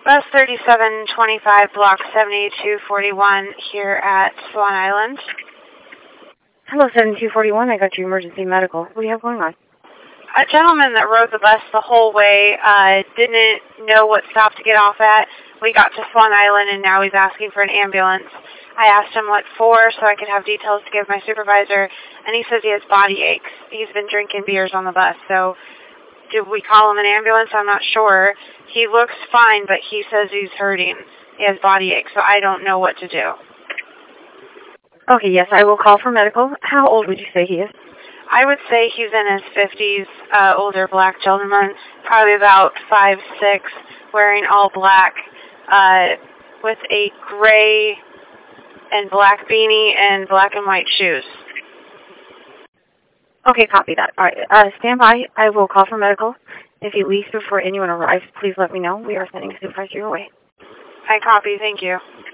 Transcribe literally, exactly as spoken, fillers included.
Bus thirty-seven twenty-five, block seventy-two forty-one here at Swan Island. Hello, seventy-two forty-one. I got you emergency medical. What do you have going on? A gentleman that rode the bus the whole way uh, didn't know what stop to get off at. We got to Swan Island, and now he's asking for an ambulance. I asked him what for so I could have details to give my supervisor, and he says he has body aches. He's been drinking beers on the bus, so did we call him an ambulance? I'm not sure. He looks fine, but he says he's hurting. He has body aches, so I don't know what to do. Okay, yes, I will call for medical. How old would you say he is? I would say he's in his fifties, uh, older black gentleman, probably about five six, wearing all black, uh, with a gray and black beanie and black and white shoes. Okay, copy that. All right, uh, stand by. I will call for medical. If he leaves before anyone arrives, please let me know. We are sending a supervisor your way. I copy. Thank you.